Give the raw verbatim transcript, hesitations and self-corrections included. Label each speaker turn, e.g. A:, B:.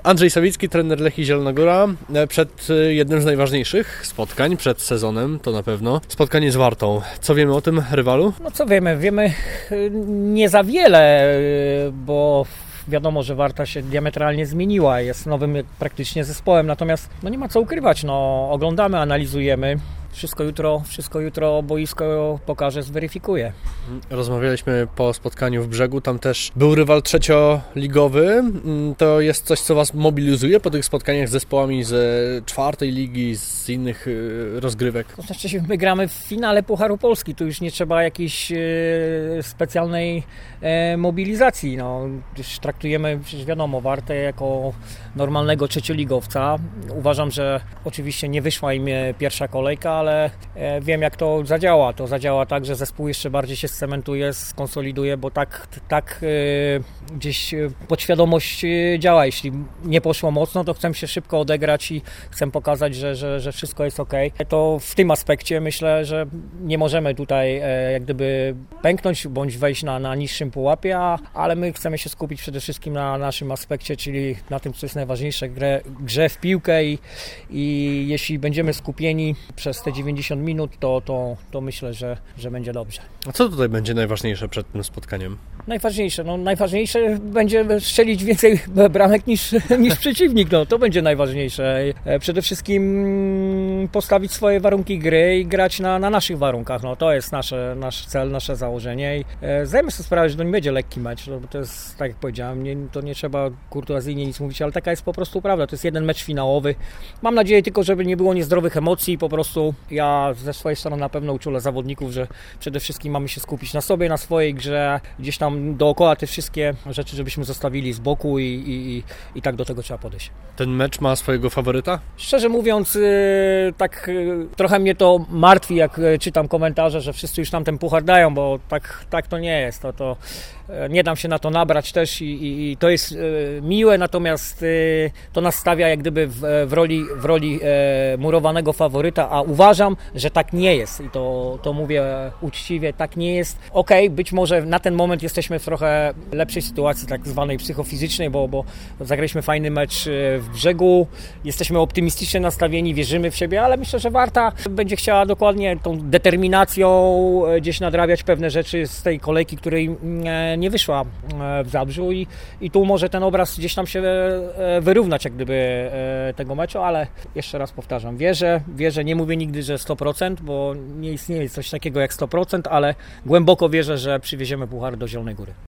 A: Andrzej Sawicki, trener Lechii Zielona Góra, przed jednym z najważniejszych spotkań przed sezonem, to na pewno, spotkanie z Wartą. Co wiemy o tym rywalu?
B: No co wiemy? Wiemy nie za wiele, bo wiadomo, że Warta się diametralnie zmieniła, jest nowym praktycznie zespołem, natomiast no nie ma co ukrywać, no oglądamy, analizujemy. Wszystko jutro, wszystko jutro boisko pokaże, zweryfikuje.
A: Rozmawialiśmy po spotkaniu w Brzegu, tam też był rywal trzecioligowy. To jest coś, co Was mobilizuje po tych spotkaniach z zespołami z czwartej ligi, z innych rozgrywek? To
B: znaczy, my gramy w finale Pucharu Polski, tu już nie trzeba jakiejś e, specjalnej e, mobilizacji. No, już traktujemy, przecież wiadomo, Wartę jako normalnego trzecioligowca. Uważam, że oczywiście nie wyszła im pierwsza kolejka, ale ale wiem, jak to zadziała. To zadziała tak, że zespół jeszcze bardziej się scementuje, skonsoliduje, bo tak, tak gdzieś podświadomość działa. Jeśli nie poszło mocno, to chcę się szybko odegrać i chcę pokazać, że, że, że wszystko jest ok. To w tym aspekcie myślę, że nie możemy tutaj jak gdyby pęknąć bądź wejść na, na niższym pułapie, ale my chcemy się skupić przede wszystkim na naszym aspekcie, czyli na tym, co jest najważniejsze, grę, grze w piłkę i, i jeśli będziemy skupieni przez te dziewięćdziesiąt minut, to, to, to myślę, że, że będzie dobrze.
A: A co tutaj będzie najważniejsze przed tym spotkaniem?
B: Najważniejsze, no najważniejsze będzie strzelić więcej bramek niż, niż przeciwnik, no to będzie najważniejsze. Przede wszystkim postawić swoje warunki gry i grać na, na naszych warunkach, no to jest nasze, nasz cel, nasze założenie i zdajemy sobie sprawę, że to nie będzie lekki mecz, no bo to jest, tak jak powiedziałem, nie, to nie trzeba kurtuazyjnie nic mówić, ale taka jest po prostu prawda, to jest jeden mecz finałowy. Mam nadzieję tylko, żeby nie było niezdrowych emocji, po prostu ja ze swojej strony na pewno uczulę zawodników, że przede wszystkim mamy się skupić na sobie, na swojej grze, gdzieś tam dookoła te wszystkie rzeczy, żebyśmy zostawili z boku i, i, i tak do tego trzeba podejść.
A: Ten mecz ma swojego faworyta?
B: Szczerze mówiąc, tak trochę mnie to martwi, jak czytam komentarze, że wszyscy już nam ten puchar dają, bo tak, tak to nie jest. To, to nie dam się na to nabrać też i, i, i to jest miłe, natomiast to nas stawia jak gdyby w, w roli, w roli murowanego faworyta, a uważam, że tak nie jest i to, to mówię uczciwie, tak nie jest. Okej, okay, być może na ten moment jesteśmy w trochę lepszej sytuacji tak zwanej psychofizycznej, bo, bo zagraliśmy fajny mecz w Brzegu, jesteśmy optymistycznie nastawieni, wierzymy w siebie, ale myślę, że Warta będzie chciała dokładnie tą determinacją gdzieś nadrabiać pewne rzeczy z tej kolejki, której nie wyszła w Zabrzu i, i tu może ten obraz gdzieś tam się wyrównać jak gdyby tego meczu, ale jeszcze raz powtarzam, wierzę, wierzę, nie mówię nigdy, że sto procent, bo nie istnieje coś takiego jak sto procent, ale głęboko wierzę, że przywieziemy puchar do Zielonej Góry.